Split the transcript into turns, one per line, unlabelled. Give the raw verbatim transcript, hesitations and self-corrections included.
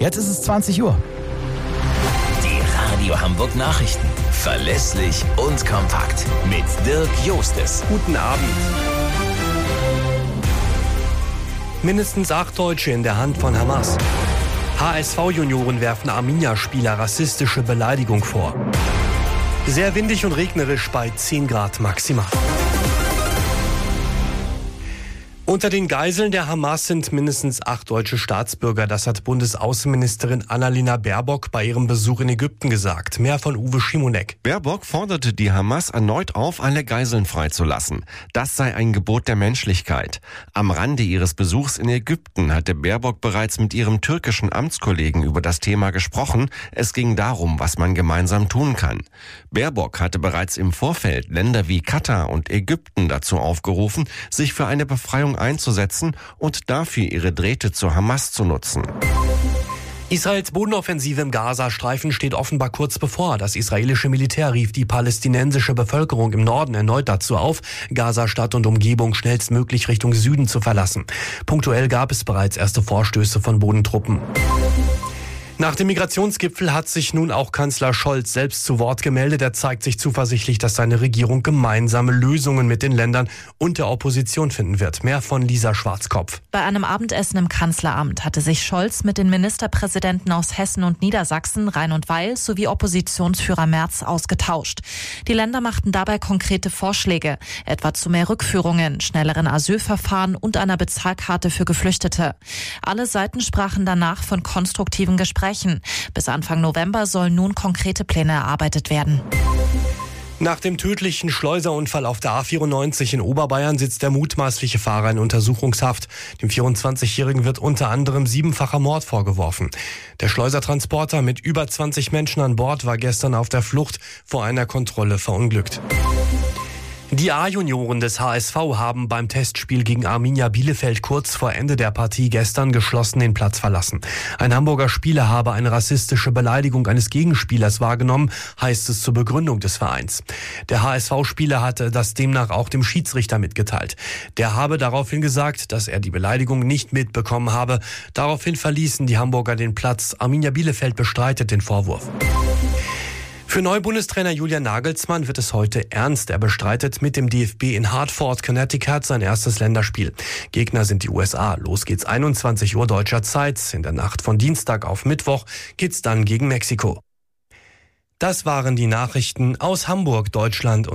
Jetzt ist es zwanzig Uhr.
Die Radio Hamburg Nachrichten. Verlässlich und kompakt. Mit Dirk Jostes.
Guten Abend. Mindestens acht Deutsche in der Hand von Hamas. H S V-Junioren werfen Arminia-Spieler rassistische Beleidigung vor. Sehr windig und regnerisch bei zehn Grad maximal. Unter den Geiseln der Hamas sind mindestens acht deutsche Staatsbürger. Das hat Bundesaußenministerin Annalena Baerbock bei ihrem Besuch in Ägypten gesagt. Mehr von Uwe Schimonek.
Baerbock forderte die Hamas erneut auf, alle Geiseln freizulassen. Das sei ein Gebot der Menschlichkeit. Am Rande ihres Besuchs in Ägypten hatte Baerbock bereits mit ihrem türkischen Amtskollegen über das Thema gesprochen. Es ging darum, was man gemeinsam tun kann. Baerbock hatte bereits im Vorfeld Länder wie Katar und Ägypten dazu aufgerufen, sich für eine Befreiung einzusetzen und dafür ihre Drähte zur Hamas zu nutzen.
Israels Bodenoffensive im Gazastreifen steht offenbar kurz bevor. Das israelische Militär rief die palästinensische Bevölkerung im Norden erneut dazu auf, Gazastadt und Umgebung schnellstmöglich Richtung Süden zu verlassen. Punktuell gab es bereits erste Vorstöße von Bodentruppen. Nach dem Migrationsgipfel hat sich nun auch Kanzler Scholz selbst zu Wort gemeldet. Er zeigt sich zuversichtlich, dass seine Regierung gemeinsame Lösungen mit den Ländern und der Opposition finden wird. Mehr von Lisa Schwarzkopf.
Bei einem Abendessen im Kanzleramt hatte sich Scholz mit den Ministerpräsidenten aus Hessen und Niedersachsen, Rhein und Weil sowie Oppositionsführer Merz ausgetauscht. Die Länder machten dabei konkrete Vorschläge, etwa zu mehr Rückführungen, schnelleren Asylverfahren und einer Bezahlkarte für Geflüchtete. Alle Seiten sprachen danach von konstruktiven Gesprächen. Bis Anfang November sollen nun konkrete Pläne erarbeitet werden.
Nach dem tödlichen Schleuserunfall auf der A vierundneunzig in Oberbayern sitzt der mutmaßliche Fahrer in Untersuchungshaft. Dem vierundzwanzigjährigen wird unter anderem siebenfacher Mord vorgeworfen. Der Schleusertransporter mit über zwanzig Menschen an Bord war gestern auf der Flucht vor einer Kontrolle verunglückt. Die A-Junioren des H S V haben beim Testspiel gegen Arminia Bielefeld kurz vor Ende der Partie gestern geschlossen den Platz verlassen. Ein Hamburger Spieler habe eine rassistische Beleidigung eines Gegenspielers wahrgenommen, heißt es zur Begründung des Vereins. Der H S V-Spieler hatte das demnach auch dem Schiedsrichter mitgeteilt. Der habe daraufhin gesagt, dass er die Beleidigung nicht mitbekommen habe. Daraufhin verließen die Hamburger den Platz. Arminia Bielefeld bestreitet den Vorwurf. Für Neubundestrainer Julian Nagelsmann wird es heute ernst. Er bestreitet mit dem D F B in Hartford, Connecticut, sein erstes Länderspiel. Gegner sind die U S A. Los geht's einundzwanzig Uhr deutscher Zeit. In der Nacht von Dienstag auf Mittwoch geht's dann gegen Mexiko. Das waren die Nachrichten aus Hamburg, Deutschland.